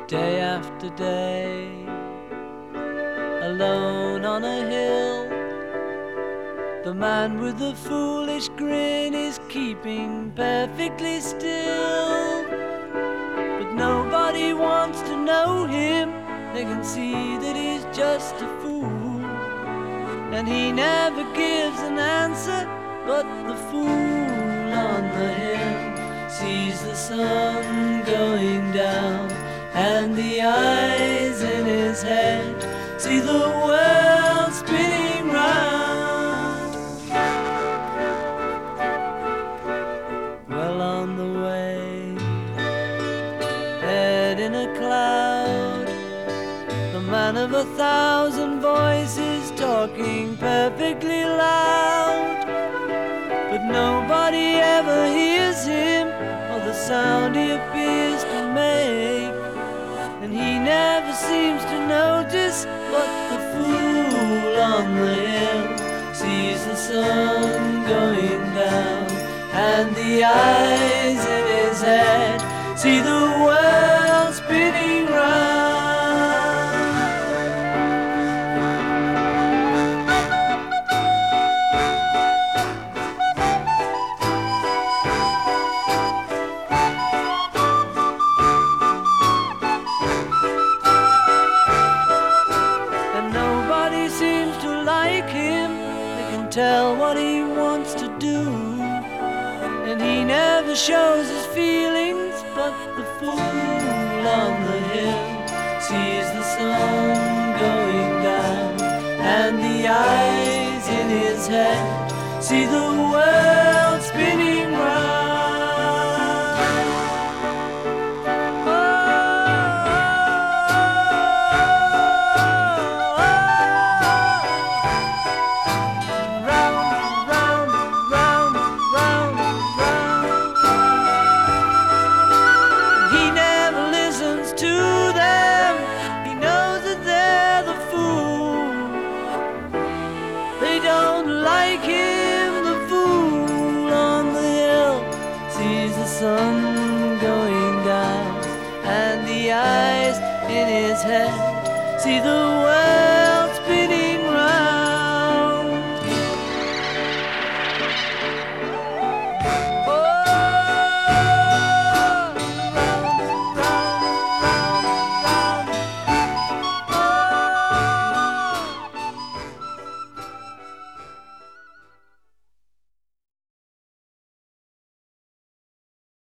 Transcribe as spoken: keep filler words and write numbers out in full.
Day after day, alone on a hill, the man with the foolish grin is keeping perfectly still. But nobody wants to know him, they can see that he's just a fool. And he never gives an answer, but the fool on the hill sees the sun going down, and the eyes in his head see the world spinning round. Well on the way, head in a cloud, the man of a thousand voices talking perfectly loud. But nobody ever hears him or the sound he appears to make, and he never seems to notice, but the fool on the hill sees the sun going down, and the eyes in his head see the world spinning round. Tell what he wants to do, and he never shows his feelings, but the fool on the hill sees the sun going down, and the eyes in his head see the world spinning round. Sun going down, and the eyes in his head see the world